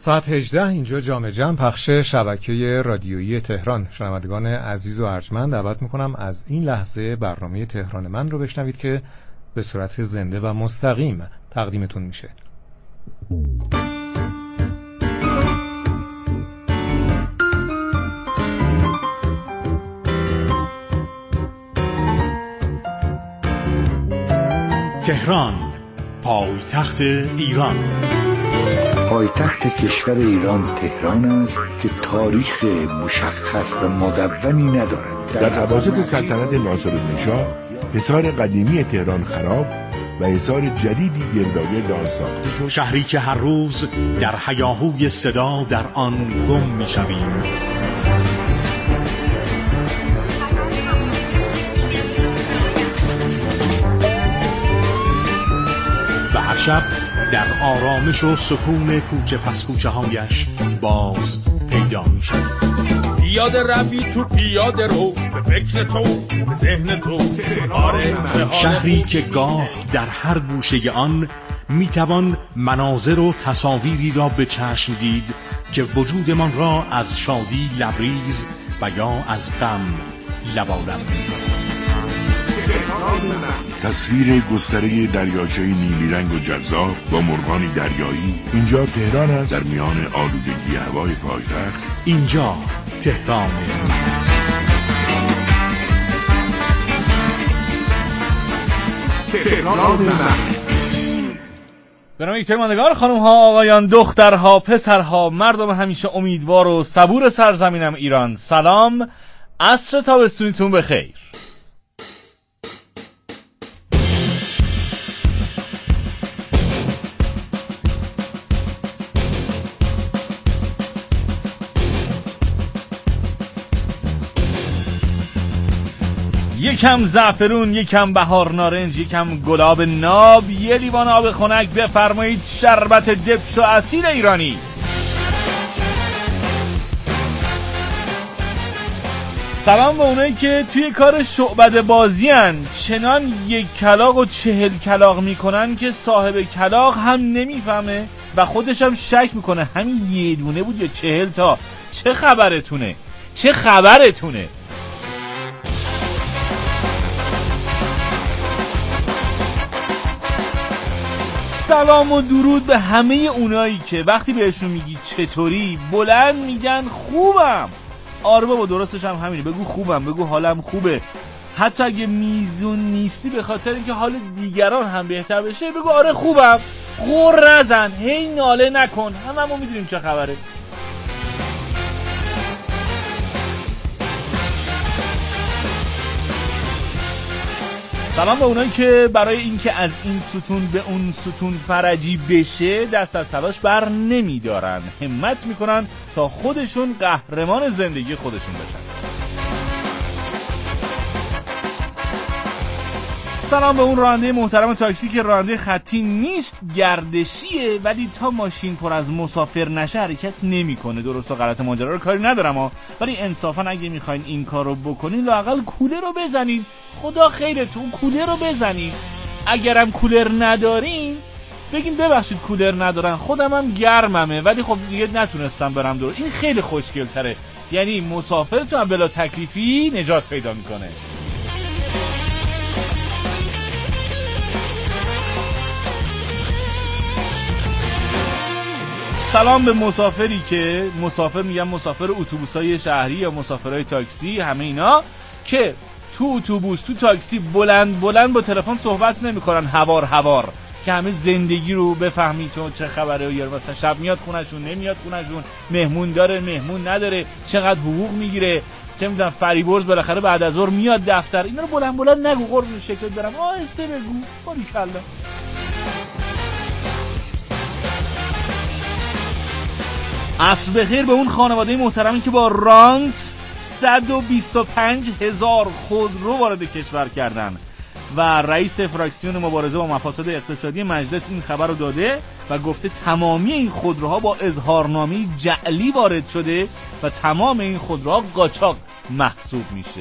ساعت 18 اینجا جام جم، پخش شبکه رادیویی تهران. شنوندگان عزیز و ارجمند، دعوت میکنم از این لحظه برنامه تهران من رو بشنوید که به صورت زنده و مستقیم تقدیمتون میشه. تهران، پایتخت ایران. پایتخت کشور ایران تهران است که تاریخ مشخص و مدونی ندارد. در اواسط سلطنت ناصرالدین شاه حصار قدیمی تهران خراب و حصار جدیدی گرداگرد آن ساخته شد. شهری که هر روز در هیاهوی صدا در آن گم می‌شویم. و هر شب در آرامش و سکون کوچه پس کوچه هایش باز پیدا می شد. پیاده روی تو پیاده رو، به فکر تو، به ذهن تو. شهری که گاه در هر گوشه آن می توان مناظر و تصاویری را به چشم دید که وجودمان را از شادی لبریز و یا از غم لبالب می کند. تصویر گستره دریاچه نیلی رنگ و جذاب با مرغان دریایی. اینجا تهران است، در میان آلودگی هوای پایتخت. اینجا تهران است. تهران من. به نام یک پیماندگار، خانم ها، آقایان، دخترها، پسرها، مردم همیشه امیدوار و صبور سرزمینم ایران، سلام، عصر تابستونیتون بخیر. یکم زعفرون، یکم بهار نارنج، یکم گلاب ناب، یه لیوان آب خنک، بفرمایید شربت دبش و اصیل ایرانی. سلام به اونایی که توی کار شعبده بازی هن، چنان یک کلاغ و 40 کلاغ میکنن که صاحب کلاغ هم نمیفهمه و خودش هم شک میکنه همین یه دونه بود یا 40 تا. چه خبرتونه؟ چه خبرتونه؟ سلام و درود به همه اونایی که وقتی بهشون میگی چطوری بلند میگن خوبم. آره بابا، درستش هم همینه، بگو خوبم، بگو حالم خوبه. حتی اگه میزون نیستی به خاطر اینکه حال دیگران هم بهتر بشه بگو آره خوبم. غر نزن، هی ناله نکن، هممون میدونیم چه خبره. سلام به اونایی که برای اینکه از این ستون به اون ستون فرجی بشه دست از تلاش بر نمیدارن، همت میکنن تا خودشون قهرمان زندگی خودشون بشن. سلام به اون راننده محترم تاکسی که راننده خطی نیست، گردشیه، ولی تا ماشین پر از مسافر نشه حرکت نمیکنه. درست و غلط ماجرا رو کاری ندارم ولی انصافا اگه میخواین این کار رو بکنین لااقل کولر رو بزنین. خدا خیرتون، کولر رو بزنین. اگرم کولر ندارین بگین ببخشید کولر ندارن، خودم هم گرممه ولی خب دیگه نتونستم برم دور. این خیلی خوشگل تره، یعنی مسافرتون هم بلا تکلیفی نجات پیدا میکنه. سلام به مسافری که مسافر اتوبوسای شهری یا مسافرای تاکسی، همه اینا که تو اتوبوس تو تاکسی بلند با تلفن صحبت نمی‌کنن، هوار که همه زندگی رو بفهمی تو چه خبره، یا مثلا شب میاد خونشون نمیاد خونشون، مهمون داره مهمون نداره، چقدر حقوق میگیره، چه میدونم فریبرز بالاخره بعد از ظهر میاد دفتر. اینا رو بلند نگو، قربون شکلت برم، آهسته بگو. باریکلا. عصر بخیر به اون خانواده محترمی که با رانت 125,000 خودرو وارد کشور کردن و رئیس فراکسیون مبارزه با مفاسد اقتصادی مجلس این خبر رو داده و گفته تمامی این خودروها با اظهارنامه جعلی وارد شده و تمام این خودروها قاچاق محسوب میشه.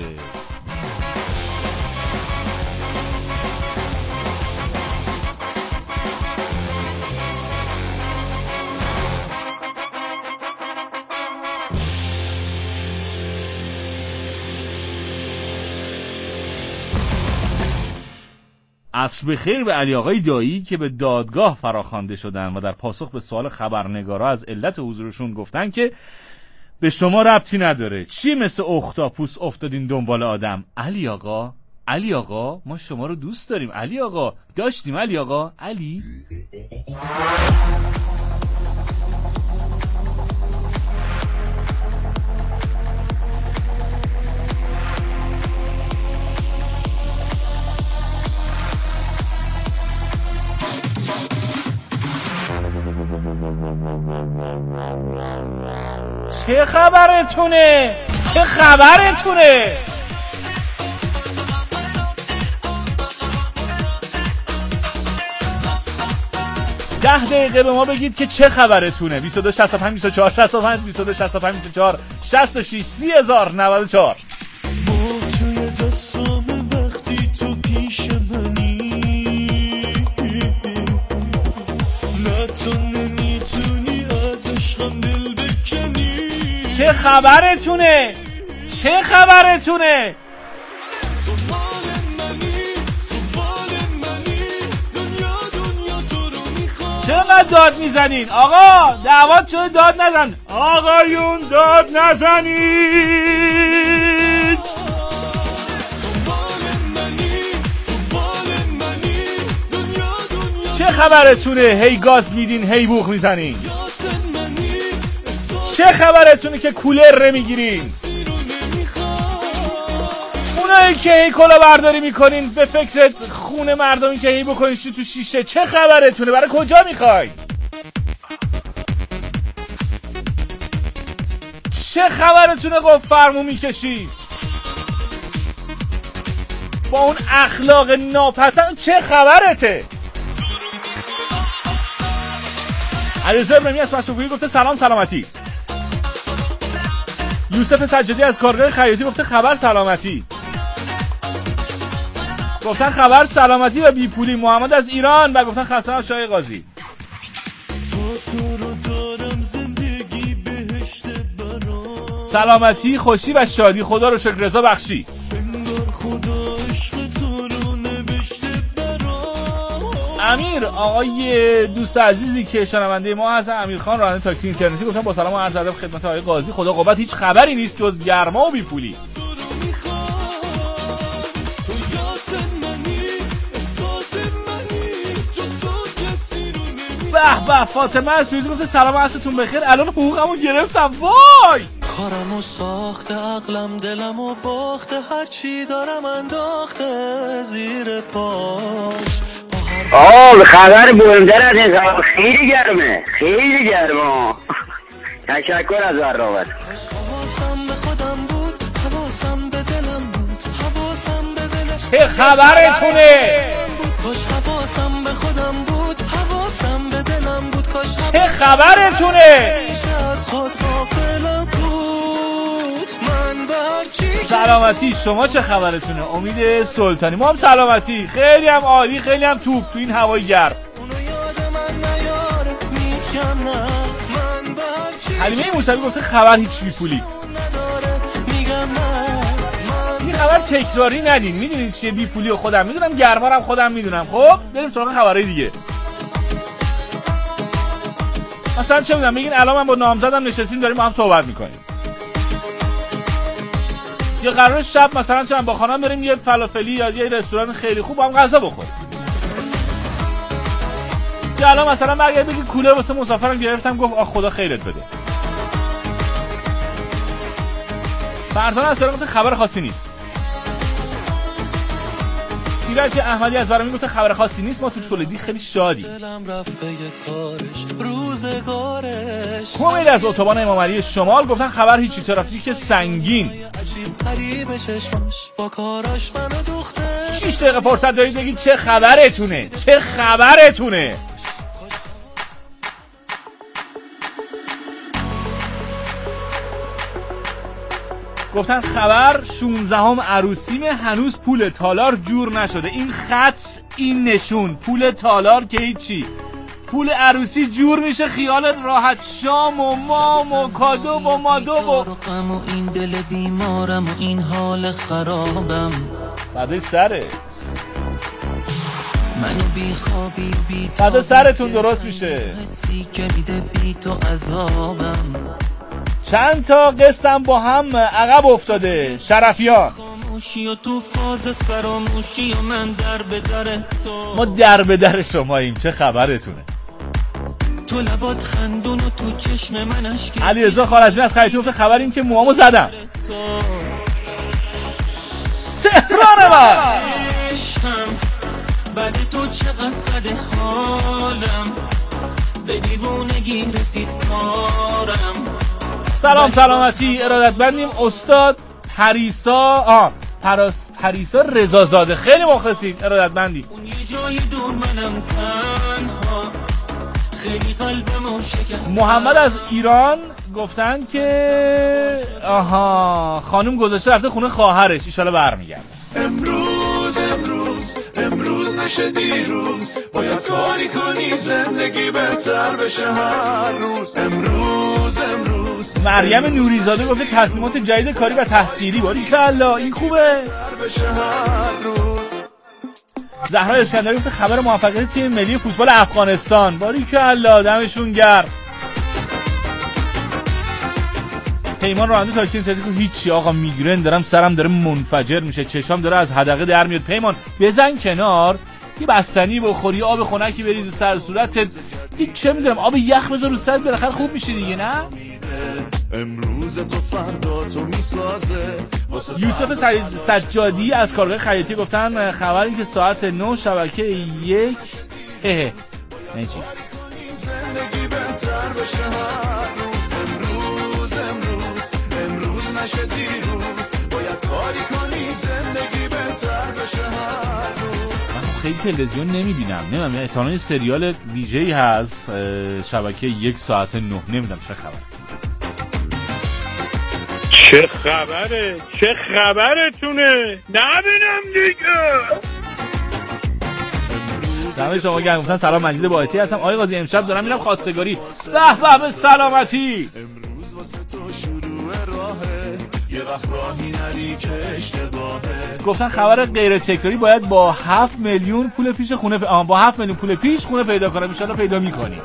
عصر بخیر به علی آقای دایی که به دادگاه فراخوانده شدن و در پاسخ به سوال خبرنگارا از علت حضورشون گفتن که به شما ربطی نداره، چی مثل اختاپوس افتادین دنبال آدم. علی آقا ما شما رو دوست داریم. علی آقا داشتیم. علی آقا علی چه خبرتونه؟ 10 دقیقه به ما بگید که چه خبرتونه. 22 65 24 65 22 65 24 66 30094. توی دستام وقتی تو پیش منی، نه تو نمیتونی از عشقم دل بکنی. چه خبرتونه؟ تو مال منی، تو مال منی، دنیا تو رو میخوام. چقدر داد میزنین؟ آقا دعوت شده داد نزن. آقایون داد نزنید. چه خبرتونه؟ هی گاز میدین هی بوق میزنین. چه خبرتونه که کولر نمیگیرین؟ اونایی که هی کلا برداری میکنین به فکر خون مردمی که هی بکنین تو شیشه. چه خبرتونه؟ برای کجا میخوای؟ چه خبرتونه؟ گفت فرمون میکشی با اون اخلاق ناپسند. چه خبرته؟ علیرضا ابراهیمی از مشروطیت گفته سلام سلامتی. یوسف سجادی از کارگاه خیاطی گفته خبر سلامتی. گفتن خبر سلامتی و بیپولی. محمد از ایران و گفتن خسته شای قاضی. سلامتی، خوشی و شادی. خدا رو شکر. رضا بخشی. امیر آقای دوست عزیزی که شنونده ما هست، امیر خان راننده تاکسی اینترنتی، گفتن با سلام و عرض ادب خدمت آقای قاضی. خدا قوت هیچ خبری نیست جز گرما و بیپولی. به فاطمه از پیروزی گفته سلام عصرتون بخیر، الان حقوقمو گرفتم. وای کارمو ساخته، عقلم دلمو باخته، هرچی دارم انداخته زیر پاش. خبر مهمتر از این خبر خیلی گرمه، خیلی گرمه. تشکر از برنامه. حواسم به خودم بود، حواسم به دلم بود، حواسم به دلم. چه خبرتونه؟ کاش حواسم به خودم بود، حواسم به دلم بود، کاش چه خبرتونه؟ از خود غافلم بود. من برچی سلامتی. شما چه خبرتونه؟ امید سلطانی. ما هم سلامتی، خیلی هم عالی، خیلی هم توپ تو این هوای گرم. حلیمه موسوی گفته خبر هیچ بیپولی. این خبر تکراری ندین، میدونید چیه بیپولی و خودم میدونم، گرمارم خودم میدونم. خب بریم سراغ خبرهای دیگه. مثلا چه میدونم بگین الان من با نامزدم نشستیم داریم با هم صحبت میکنیم، یا قرار شب مثلا چون با خانم بریم یه فلافلی یا یه رستوران خیلی خوب با هم غذا بخوریم، یا الان مثلا برگرد بگی کولر واسه مسافرم گرفتم گفت آخ خدا خیرت بده. فرزانه از سراغ خبر خاصی نیست. ایرج احمدی از برمی گفته خبر خاصی نیست، ما تو تولدی خیلی شادی. کومیل از اتوبان امام علی شمال گفتن خبر هیچی، ترافیک سنگین. 6 دقیقه فرصت دارید بگید چه خبرتونه، چه خبرتونه. گفتن خبر 16ام عروسیمه، هنوز پول تالار جور نشده. این خط، این نشون، پول تالار که هیچی، پول عروسی جور میشه خیالت راحت. شام و مام و کادو و مادو و این دل بیمارم و این حال خرابم. فدای سرت. منو بی خوابی بی بعد سرتون درست میشه. حسی که میده بی تو عذابم. چند تا قسم با هم عقب افتاده. شرفیان خاموشی و تو فاز فراموشی و من در به در تو. ما در به در شماییم. چه خبرتونه؟ تو لبات خندون و تو چشم من اشکی. علیرضا خارجمی از خیاطی گفته خبر این که موامو زدم. تهران من بعد تو چقدر بده حالم، به دیوونگی رسید کارم. سلام سلامتی ارادتمندیم استاد پریسا پریسا رضازاده، خیلی مخلصیم، ارادتمندیم. اون یه جای دور منم تنها، خیلی قلبمو شکست. محمد از ایران گفتن که خانم گذاشته رفته خونه خواهرش، ایشالا برمیگرده. امروز نشه دیروز، باید کاری کنی زندگی بهتر بشه هر روز. امروز مریم نوریزاده گفته تصمیمات جدید کاری و تحصیلی، باریکلا این خوبه. زهرا اسکندری گفته خبر موفقیت تیم ملی فوتبال افغانستان، باریکلا دمشون گرم. پیمان راننده تاکسی اینترنتی هیچی آقا، میگرن دارم، سرم داره منفجر میشه، چشام داره از حدقه در میاد. پیمان بزن کنار، یه بستنی بخوری، آب خنکی بریز سر صورتت، هیچ چه میدونم آب یخ بذار رو سرت، بالاخره خوب میشه دیگه. نه امروز تو فردا تو میسازه. یوسف سجادی از کارگاه خیاطی گفتن خبری که ساعت 9 شبکه 1 نجی زندگی بهتر بشه هر روز. امروز نشه دیروز، باید کاری کنی زندگی بهتر بشه هر روز. من خیلی تلویزیون نمیبینم، احتمالاً یه سریال ویژه‌ای هست شبکه 1 ساعت 9، نمیدونم چه خبره. چه خبره؟ چه خبرتونه؟ نبینم دیگه. دمه شما گرم. گفتن سلام، مجید باعثی هستم. آقای قاضی امشب دارم میرم خواستگاری. به به سلامتی. امروز واسه تو شروع راهه، یه وقت راهی نری که اشتباهه. گفتن خبر غیر تکراری باید با 7 میلیون پول پیش خونه با 7 میلیون پول پیش خونه پیدا کنم. ان شاءالله پیدا می‌کنی.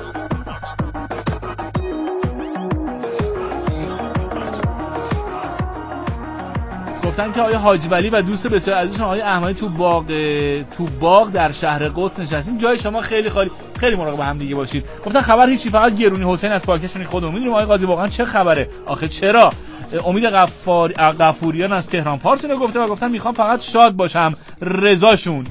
گفتن که آقای حاجی ولی و دوست بسیار عزیزشون آقای احمدی تو باغ در شهر قدس نشستیم. جای شما خیلی خالی، خیلی مراقب هم دیگه باشید. گفتن خبر هیچی، فقط گرونی حسین از پاکستان خودمون میدونیم. آقای قاضی واقعا چه خبره آخه؟ چرا؟ امید غفوریان از تهران پارس اینو گفته و گفتن میخوام فقط شاد باشم، رضاشون.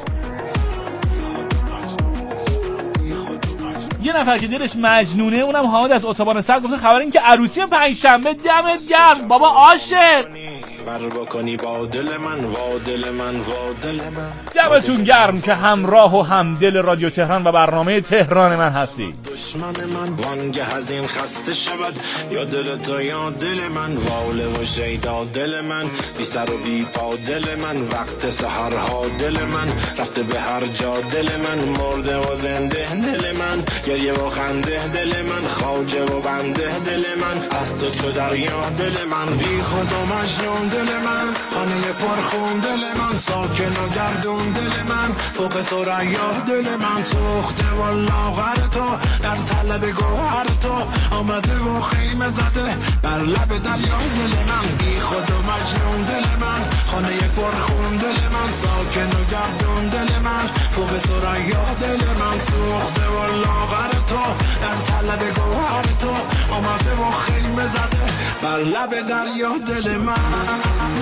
یه نفر که دلش مجنونه اونم حامد از اتوبان سر گفته خبر این که عروسی پنجشنبه، دمت گرم بابا عاشق. بر بکنی با دل من، وا دل من، وا دل من. دمتون گرم که همراه و همدل رادیو تهران و برنامه تهران من هستی. دشمن من وانگه از این خسته شود، یا دل تو یا دل من، واله و شیدا دل من، بی سر و بی پا دل من، وقت سحرها دل من، رفته به هر جا دل من، مرده و زنده دل من، گریه و خنده دل من، خواجه و بنده دل من، از تو چو دریا دل من، بی خود و مجنون دل من، خانه پرخون دل من، ساکن و گردون دل من، فوق ثریا دل من، سوخته و لاغر تو، در طلب گوهر تو، آمده و خیمه زده بر لب دریا دل من، بی خود و مجنون دل من، خانه پرخون دل من، ساکن و گردون دل من، فوق ثریا دل من، سوخته و لاغر تو، در طلب گوهر تو، آمده و خیمه زده بر لب دریا دل من.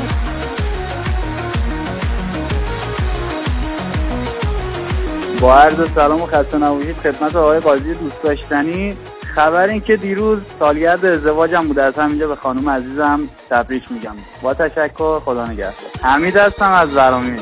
با عرض سلام و خسته نباشید خدمت آقای قاضی دوست داشتنی. خبر این که دیروز سالگرد ازدواجم بوده، از همینجا به خانم عزیزم تبریک میگم. با تشکر، خدا نگهدار. حمید هستم از ورامین.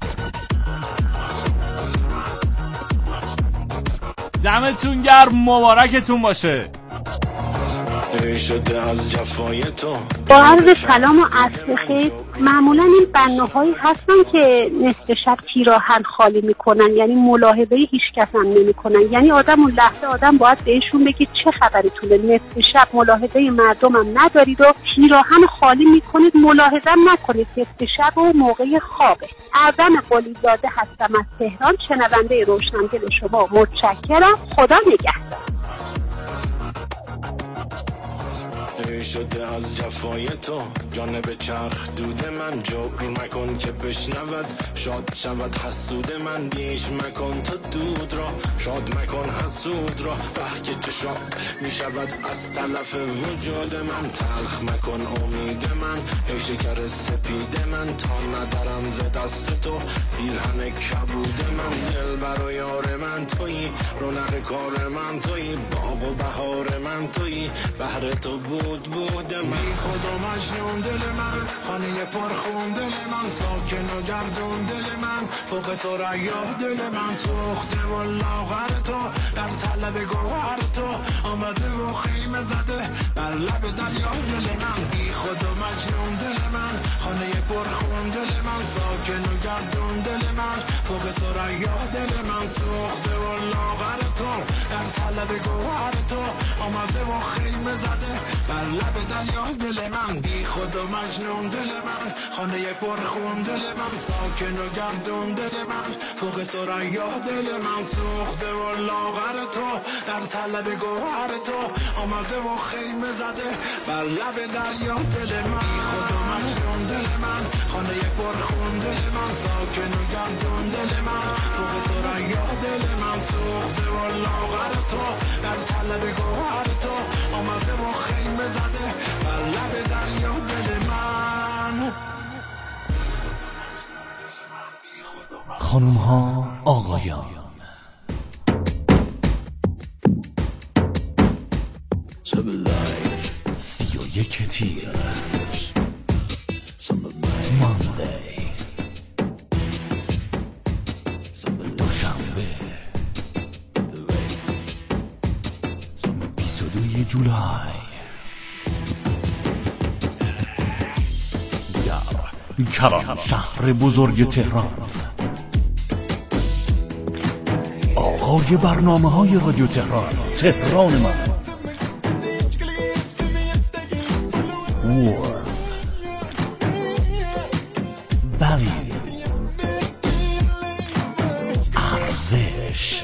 دمتون گرم، مبارکتون باشه. شده از جفای تو. با عرض سلام و عصر بخیر معمولا این بناهایی هستن که نصف شب پیراهن خالی میکنن، یعنی ملاحظه هیچ کس هم نمیکنن. یعنی آدم اون لحظه آدم باید بهشون بگید چه خبرتونه، نصف شب ملاحظه مردم هم ندارید و پیراهن خالی میکنید، ملاحظه هم نکنید، نصف شب و موقع خوابه. اعظم قلیزاده هستم از تهران، شنونده روشن‌دل شما متشکرم، خدا نگهدار. شده از جفای تو جانب چرخ دود من، جبر مکن که بشنود شاد شود حسود من، بیش مکن تو دود را شاد مکن حسود را، به که چشاد می شود از تلف وجود من، تلخ مکن امید من ای شکر سپید من، تا ندارم ز دست تو پیرهن کبود من، دل برای یار من تویی، رونق کار من تویی، باغ و بهار من تویی، بهر تو بود من، خود و مجنون دل من، خانه پرخون دل من، ساکن و گردون دل من، فوق ثریا دل من، سوخته و لاغر تو در طلب گوهر تو، آمده و خیمه زده بر لب دریا دل من، بی خود و مجنون دل من، خانه پرخون دل من، ساکن و گردون دل من، فوق ثریا دل من، سوخته و لاغر تو در طلب گوهر تو، آمده و خیمه زده بر لب دریا دل من، بی خود و مجنون دل من، خانه پرخون دل من، ساکن و گردون دل من، فوق ثریا دل من، سوخته و لاغر تو در طلب گوهر تو، آمده و خیمه زده بر لب دریا دل من، بی خود و مجنون دل من، خانه پرخون دل من، ساکن و گردون دل من، فوق ثریا دل من، سوخته و لاغر تو در طلب گوهر تو، آمده و خیمه زده بر لب دریا دل من. خانوم ها، آقایان، 31 تیر ماندی، دوشنبه 22 جولای، در کران شهر بزرگ تهران، آقای برنامه های رادیو تهران، تهران من، وورد بلی، ارزش،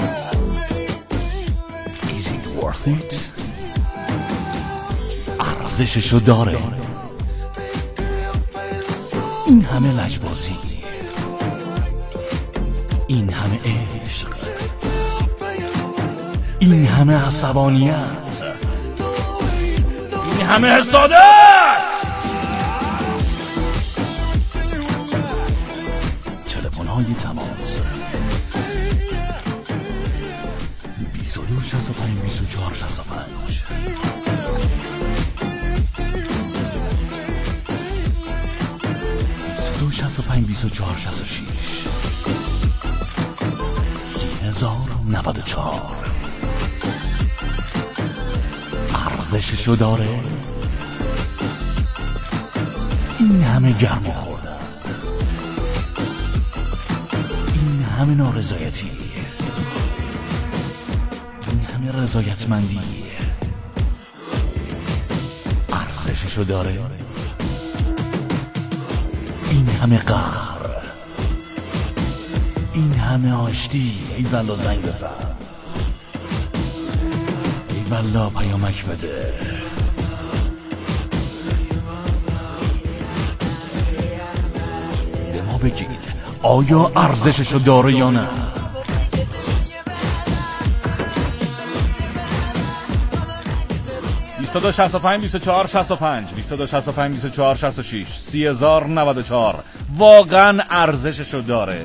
Is it worth it؟ ارزششو داره. این همه لجبازی، این همه عشق، این همه عصبانیت، این همه حسادت، تلفن‌های تماس 22 65 24 65 22 65 24 66 30,094. ارزششو داره. این همه گرم خوردن، این همه نارضایتی، این همه رضایتمندی، ارزششو داره. این همه قهر، این همه آشتی. ای بلا زنگ بزن، ای بلا پیامک بده. به ما بگید آیا ارزششو داره یا نه؟ بیستو 65 24 65 22 65 24 66 30,094. واقعا ارزششو داره.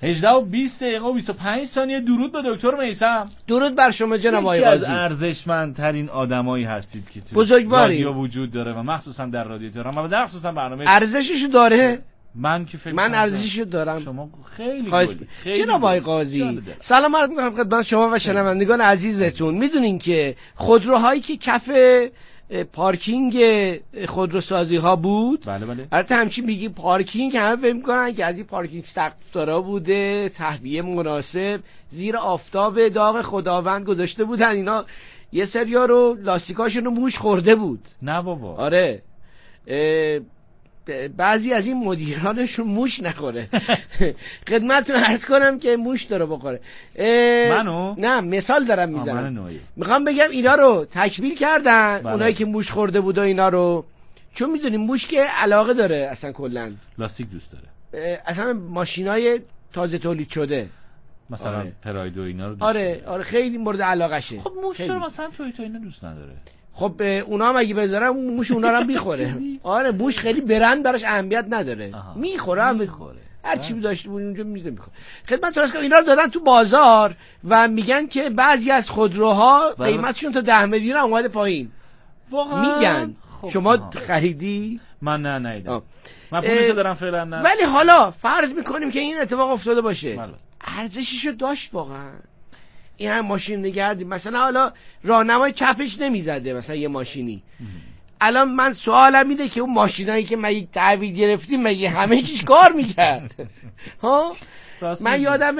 18 و 20 دقیقه و 25 ثانیه. درود به دکتر میثم. درود بر شما جناب آقای قاضی. یکی از ارزشمندترین آدمایی هستید که تو بزرگواری رادیو وجود داره و مخصوصا در رادیو تهران و در خصوصا برنامه ارزششو داره. من که فکر من ارزششو دارم. شما خیلی گلی. جناب آقای قاضی سلام عرض می‌کنم خدمت شما و شنوندگان عزیزتون. میدونین که خودروهایی که کف پارکینگ خودروسازی ها بود، بله البته همچین میگی پارکینگ، همه فکر می‌کنن که از این پارکینگ سقف‌دارا بوده، تهویه مناسب، زیر آفتاب داغ خداوند گذاشته بودن. اینا یه سریا رو لاستیکاشون رو موش خورده بود. نه بابا. آره بعضی از این مدیرانشون موش نخوره. خدمتتون عرض کنم که موش داره بخوره. منو؟ نه مثال دارم میزنم. میخوام بگم اینا رو تکمیل کردن. اونایی که موش خورده بود و اینا رو، چون میدونیم موش که علاقه داره اصلا کلا لاستیک دوست داره، اصلا ماشینای تازه تولید شده مثلا پراید و اینا رو دوست آره خیلی مورد علاقشه. خب موش رو مثلا تویوتا اینا دوست نداره. خب اونا هم اگه بذارن موش اونا رو هم میخوره. آره موش خیلی برند براش اهمیت نداره. میخوره هر چی داشته بود اونجا میخوره. خدمت راست اینا رو دادن تو بازار و میگن که بعضی از خودروها قیمتشون تا 10 میلیون اومده پایین. واقعا میگن شما خریدی؟ من نه نیدم. من پولشو دارم فعلا نه. ولی حالا فرض میکنیم که این اتفاق افتاده باشه، ارزششو داشت واقعا؟ این هم ماشین نگردیم مثلا حالا راهنمای چپش نمیزده مثلا یه ماشینی. الان من سوالم اینه که اون ماشینایی که مگه تحویل گرفتیم مگه همه چیش کار میکرد؟ ها من یادم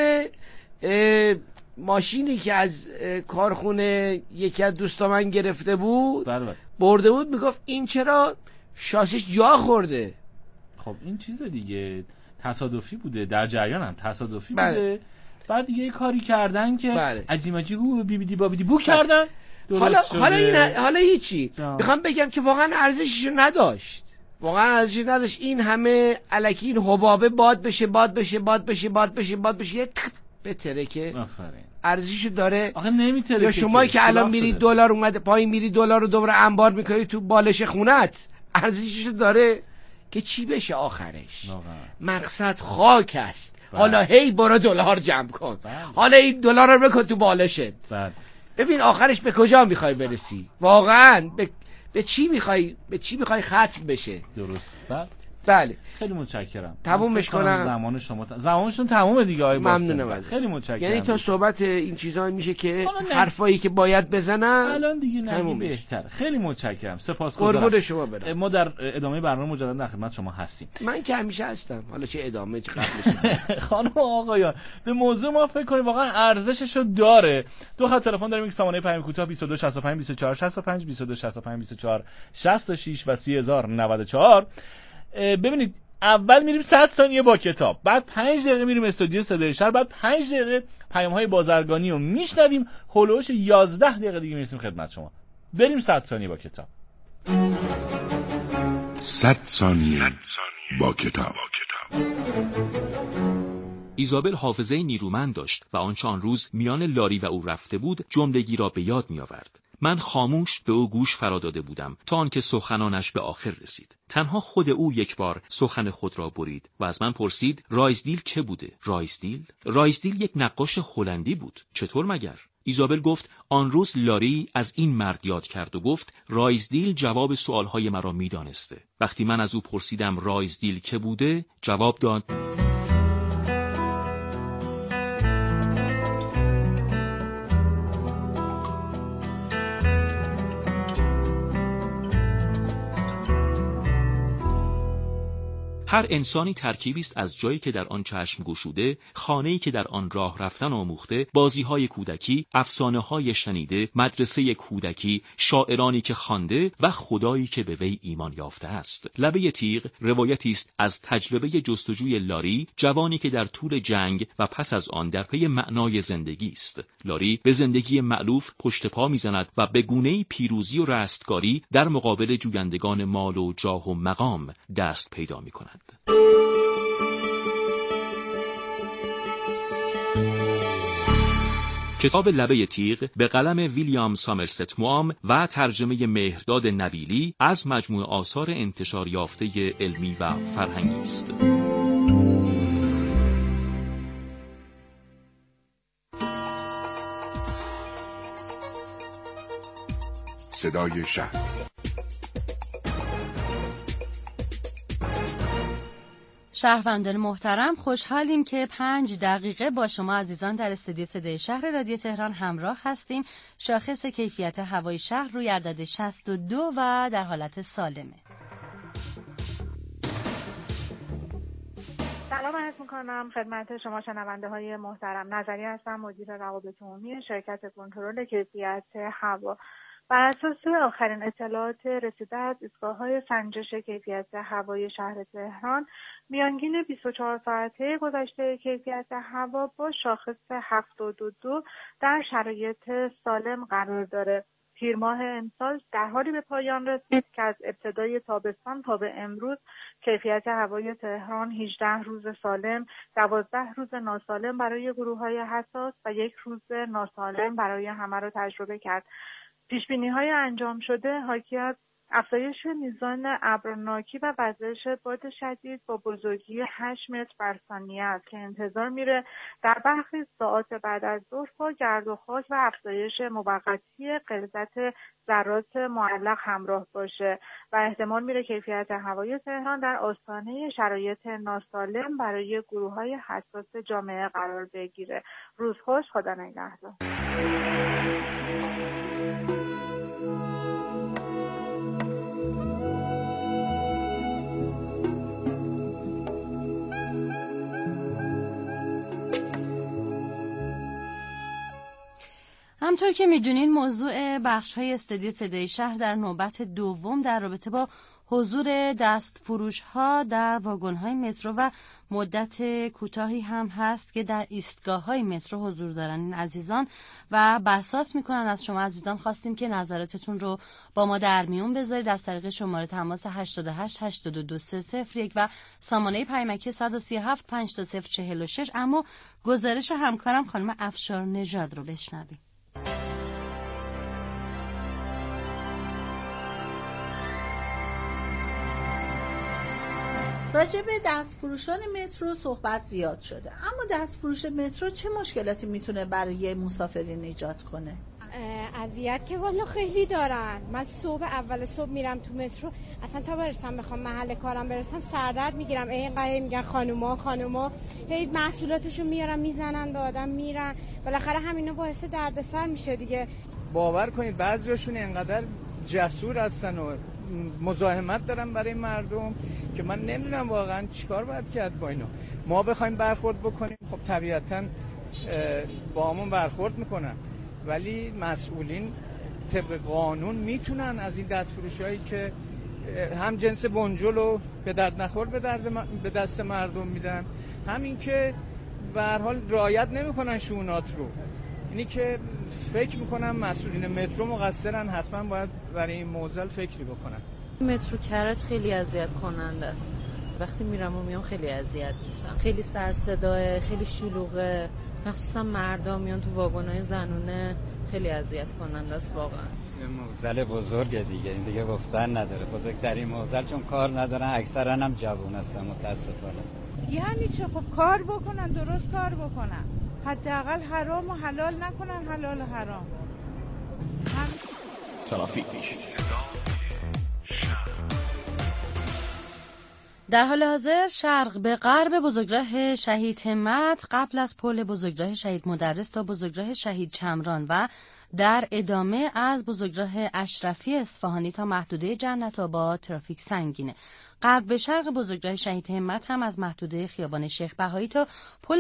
ماشینی که از کارخونه یکی از دوستا من گرفته بود، برده بود، میگفت این چرا شاسیش جا خورده. خب این چیز دیگه تصادفی بوده، در جریان هم تصادفی بوده. بعد دیگه کاری کردن که عجیب بیبیدی بابیدی بو کردن. حالا هیچی میخوام بگم که واقعا ارزشش نداشت. این همه الکی این حبابه باد بشه یه بترکه ارزشش داره. آخه نمیتره. یا شمایی که الان میرید دلار اومده پایین، میری دلار رو دوباره انبار میکنی تو بالش خونت، ارزشش داره که چی بشه آخرش؟ مقصد خاک است. حالا هی برو دلار جمع کن. حالا این دلار رو بکن تو بالشت. ببین آخرش به کجا میخوای برسی؟ واقعا به چی میخوای ختم بشه؟ درست. بله خیلی متشکرم. تمومش کنم. زمانشون تمومه دیگه آقای باسم. ممنونم. خیلی متشکرم. یعنی تا صحبت این چیزا میشه که حرفایی که باید بزنن الان دیگه نگی بهتر. خیلی متشکرم. سپاسگزارم. قربون شما برم. ما در ادامه برنامه مجددا در خدمت شما هستیم. من که همیشه هستم. حالا چه ادامه چه قبلش. خانم آقایان به موضوع ما فکر کنید واقعا ارزششو داره. دو خط تلفن داریم که سامانه پیام کوتاه 22 65 24 65 22 65 24 66 و 30094. ببینید اول میریم 100 ثانیه با کتاب، بعد 5 دقیقه میریم استودیو صدای شهر، بعد 5 دقیقه پیام‌های بازرگانی رو میشنویم، هولوش 11 دقیقه دیگه میرسیم خدمت شما. بریم 100 ثانیه با کتاب. 100 ثانیه با کتاب. ایزابل حافظه نیرومند داشت و آنچه آن روز میان لاری و او رفته بود جملگی را به یاد می آورد. من خاموش به او گوش فرا داده بودم تا آنکه سخنانش به آخر رسید. تنها خود او یک بار سخن خود را برید و از من پرسید رایزدیل که بوده؟ رایزدیل یک نقاش هلندی بود. چطور مگر؟ ایزابل گفت آن روز لاری از این مرد یاد کرد و گفت رایزدیل جواب سوالهای مرا میدانسته. وقتی من از او پرسیدم رایزدیل که بوده، جواب داد هر انسانی ترکیبی است از جایی که در آن چشم گشوده، خانه‌ای که در آن راه رفتن آموخته، بازی‌های کودکی، افسانه‌های شنیده، مدرسه کودکی، شاعرانی که خوانده و خدایی که به وی ایمان یافته است. لبه تیغ روایتی است از تجربه جستجوی لاری، جوانی که در طول جنگ و پس از آن در پی معنای زندگی است. لاری به زندگی مألوف پشت پا می‌زند و به گونه‌ای پیروزی و رستگاری در مقابل جویندگان مال و جاه و مقام دست پیدا می‌کند. کتاب لبه تیغ به قلم ویلیام سامرست موام و ترجمه مهرداد نبیلی از مجموعه آثار انتشار یافته علمی و فرهنگی است. صدای شهر. شهروندان محترم، خوشحالیم که 5 دقیقه با شما عزیزان در استودیو صدای شهر رادیو تهران همراه هستیم. شاخص کیفیت هوای شهر روی عدد 62 و در حالت سالمه. سلام عرض می‌کنم خدمت شما شنونده های محترم. نظری هستم، مدیر روابط عمومی شرکت کنترل کیفیت هوا. بر اساس آخرین اطلاعات رسیده از ایستگاه‌های سنجش کیفیت هوای شهر تهران، میانگین 24 ساعته گذشته کیفیت هوا با شاخص 72 در شرایط سالم قرار داره. تیر ماه امسال در حالی به پایان رسید که از ابتدای تابستان تا به امروز کیفیت هوای تهران 18 روز سالم، 12 روز ناسالم برای گروه‌های حساس و 1 روز ناسالم برای همه را تجربه کرد. پیشبینی‌های انجام شده حاکی از افزایش میزان ابرناکی و وزش باد شدید با بزرگی 8 متر بر ثانیه است که انتظار میره در برخی ساعات بعد از ظهر با گرد و خاک و افزایش موقتی غلظت ذرات معلق همراه باشه و احتمال میره کیفیت هوای تهران در آستانه شرایط ناسالم برای گروه‌های حساس جامعه قرار بگیره. روز خوش، خدا نگهدار. همطور که میدونین موضوع بخش‌های استودیو صدای شهر در نوبت دوم در رابطه با حضور دستفروش‌ها در واگن‌های مترو و مدت کوتاهی هم هست که در ایستگاه‌های مترو حضور دارن این عزیزان و بساط میکنن. از شما عزیزان خواستیم که نظراتتون رو با ما در میون بذارید از طریق شماره تماس 88 82 301 و سامانه پیامکی 137 52046. اما گزارش همکارم خانم افشار نژاد رو بشنویم. راجع به دستفروشان مترو صحبت زیاد شده، اما دستفروش مترو چه مشکلاتی میتونه برای مسافرین ایجاد کنه؟ اذیت که والا خیلی دارن. من اول صبح میرم تو مترو، اصلا تا برسم بخوام محل کارم برسم سردرد میگیرم. اینقدر میگن خانوما هی محصولاتشو میارن میزنن به آدم میرن، بالاخره همینا باعث دردسر میشه دیگه. باور کنید بعضیاشون اینقدر جسور هستن و مزاحمت دارن برای مردم که من نمیدونم واقعا چیکار باید کرد با اینا. ما بخوایم برخورد بکنیم خب طبیعتاً با همون برخورد میکنن، ولی مسئولین طبق قانون میتونن از این دستفروشایی که هم جنس بنجل رو به درد نخور به دست مردم میدن، همین که به هر حال رعایت نمیکنن شونات رو. اینی که فکر میکنم مسئولین مترو مقصرن، حتما باید برای این موضوع فکری بکنن. مترو کرج خیلی اذیت کننده است. وقتی میرم و میام خیلی اذیت میشم، خیلی سر صداه، خیلی شلوغه، مخصوصا مردم میان تو واگن‌های زنونه، خیلی اذیت کننده است واقعا. معضل بزرگه دیگه، این دیگه گفتن نداره، بزرگترین معضل، چون کار ندارن، اکثرا هم جوون هستن متاسفانه. یعنی چه؟ خب کار بکنن، درست کار بکنن، حداقل حرام و حلال نکنن، حلال و حرام. ترافیک. در حال حاضر شرق به غرب بزرگراه شهید همت قبل از پل بزرگراه شهید مدرس تا بزرگراه شهید چمران و در ادامه از بزرگراه اشرفی اصفهانی تا محدوده جنت آباد ترافیک سنگینه. غرب به شرق بزرگراه شهید همت هم از محدوده خیابان شیخ بهایی تا پل